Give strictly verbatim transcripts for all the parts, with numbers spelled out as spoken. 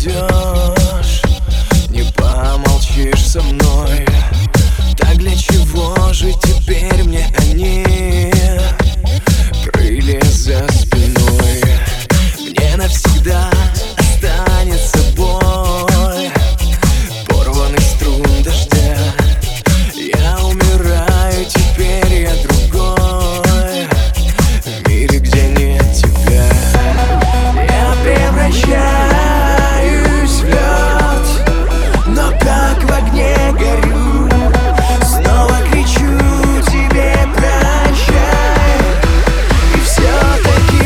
придешь, не помолчишь со мной. Так для чего же теперь мне они? Крылья за спиной. Мне навсегда останется боль порванных струн дождя. Я умираю, теперь я другой в мире, где нет тебя. Я превращаюсь в лед, но как в огне горю. Снова кричу тебе прощай, и все-таки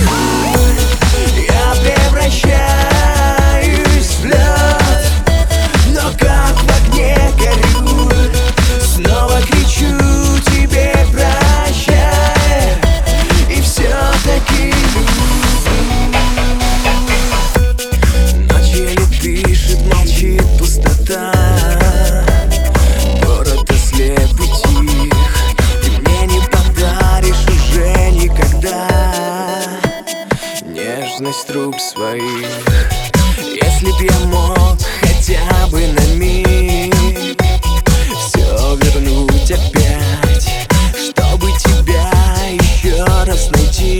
я превращаюсь в лед, но как в огне горю. Снова кричу тебе прощай, и все-таки ночь еле дышит, молчит пустота. Город ослеп и тих, ты мне не подаришь уже никогда нежность рук своих. Если б я мог хотя бы на миг все вернуть опять, чтобы тебя еще раз найти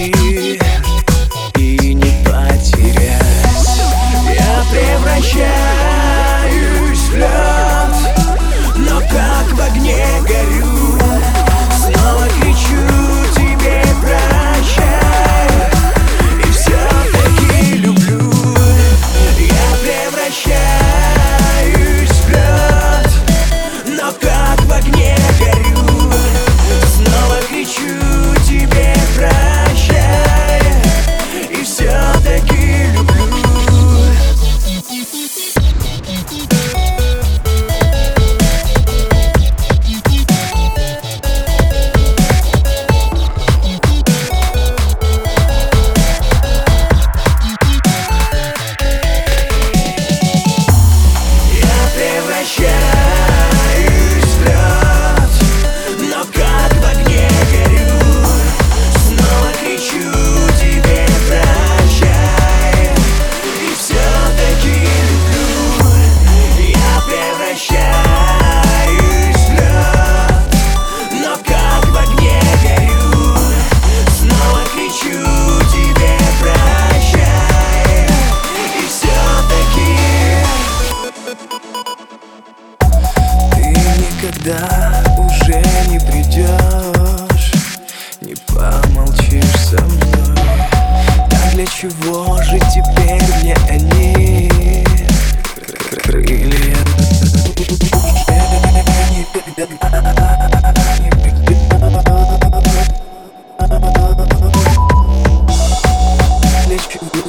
и не потерять. Я превращаюсь в лед, но как в огне горю. Снова кричу тебе прощай, и все-таки люблю. Я превращаюсь в лед, но как в огне горю. Снова кричу тебе прощай, и все-таки люблю. Превращаюсь в лед, но как в огне горю. Снова кричу тебе прощай, и все-таки люблю. Я превращаюсь в лед, но как в огне горю. Снова кричу тебе прощай, и все-таки никогда уже не придешь, не помолчишь со мной. Так для чего же теперь мне они? Крылья для чего?